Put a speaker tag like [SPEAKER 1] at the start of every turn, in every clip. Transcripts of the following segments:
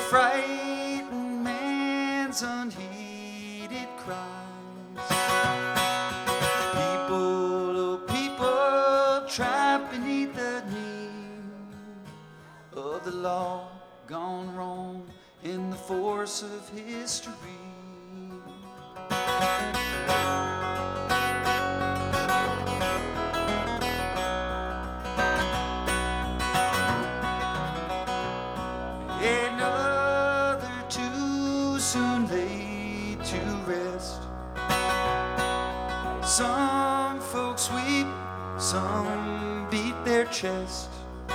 [SPEAKER 1] frightened man's unheeded cries. People, oh people, trapped beneath the knee of the law gone wrong in the force of history. Another too soon laid to rest. Some folks weep, some beat their chest.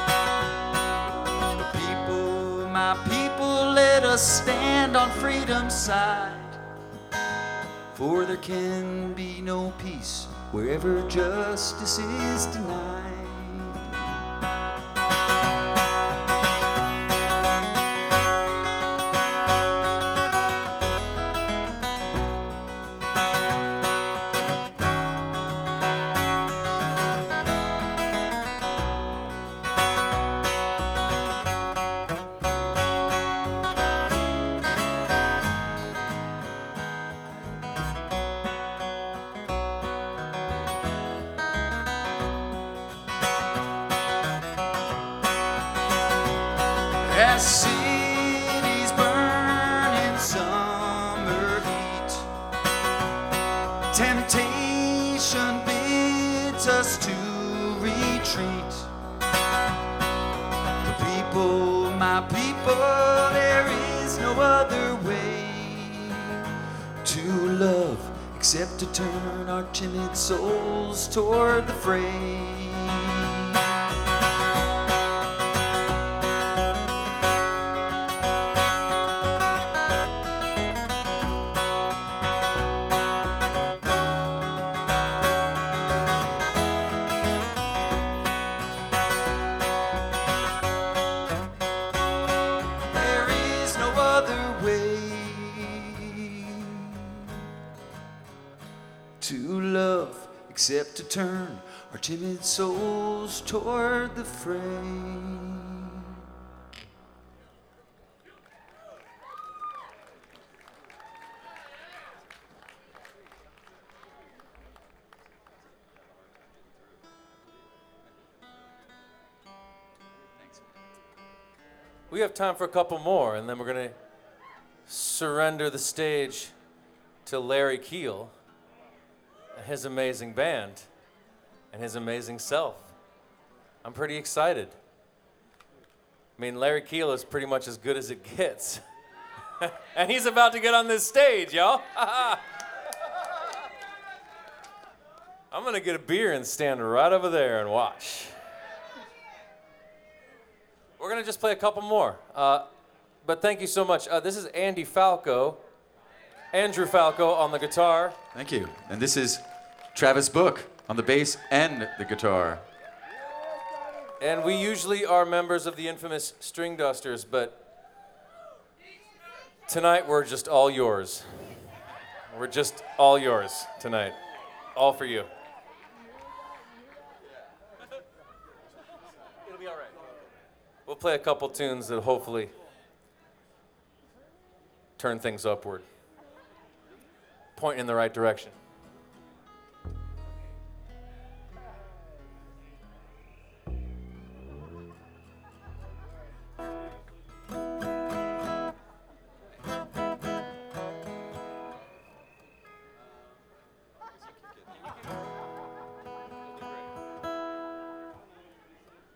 [SPEAKER 1] People, my people, let us stand on freedom's side. For there can be no peace wherever justice is denied. As cities burn in summer heat, temptation bids us to retreat. The people, my people, there is no other way to love except to turn our timid souls toward the fray. To love except to turn our timid souls toward the fray.
[SPEAKER 2] We have time for a couple more, and then we're going to surrender the stage to Larry Keel, his amazing band, and his amazing self. I'm pretty excited. I mean, Larry Keel is pretty much as good as it gets. And he's about to get on this stage, y'all. I'm going to get a beer and stand right over there and watch. We're going to just play a couple more. But thank you so much. This is Andrew Falco on the guitar.
[SPEAKER 3] Thank you. And this is Travis Book on the bass and the guitar.
[SPEAKER 2] And we usually are members of the infamous String Dusters, but tonight we're just all yours. We're just all yours tonight. All for you. It'll be all right. We'll play a couple tunes that hopefully turn things upward. Point in the right direction.